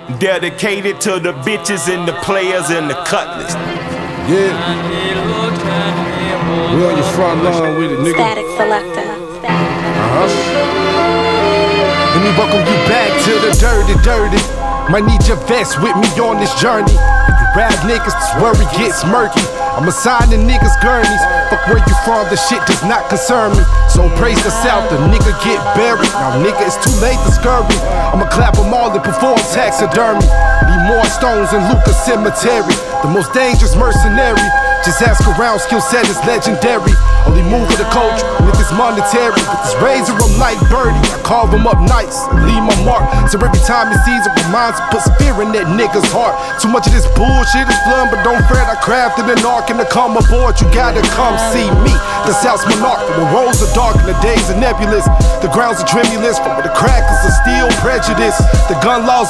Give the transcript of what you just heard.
Dedicated to the bitches and the players and the cutlass. Yeah. We on your front lawn with it, nigga. Static Selector. Let me welcome you back to the dirty. Might need your vest with me on this journey. If you rap niggas, this where it gets murky. I'm assigning niggas gurneys. Fuck where you from, the shit does not concern me. So praise the South, the nigga get buried. Now nigga, it's too late to scurry. I'ma clap them all and perform taxidermy. Need more stones in Lucas Cemetery. The most dangerous mercenary. Just ask around, skill set is legendary. Only move with the coach, and if it's monetary. With this razor, I'm like Birdie. I carve him up nice and leave my mark. So every time he sees it, reminds him, put fear in that nigga's heart. Too much of this bullshit is flooding, but don't fret, I crafted an arc. And to come aboard, you gotta come see me. The South's monarch, the roads are dark and the days are nebulous. The grounds are tremulous, but with the crackers are still prejudice. The gun laws